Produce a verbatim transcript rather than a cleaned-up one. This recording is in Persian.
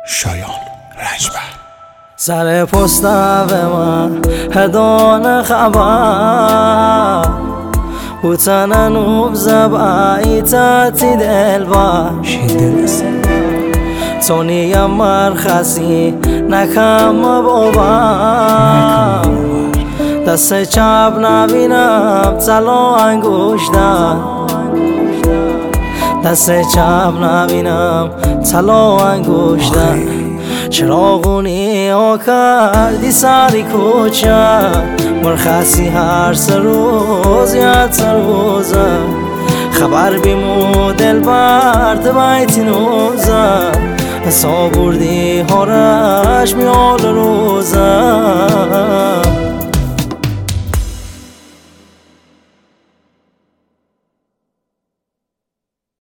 شایان رجبر سر پست به من هدان خبر بوتن نوب زبعی تاتی دل باش تونی مرخصی نکم بابا دست چپ نبینم تلا انگشتم دست چپ نبینم تلا انگشتم چراغونی ها کردی سری کوچه مرخصی هر سه روز یا سه روزه خبر بیمو دل برد بیتی نوزه حساب بردی هارش میال روزه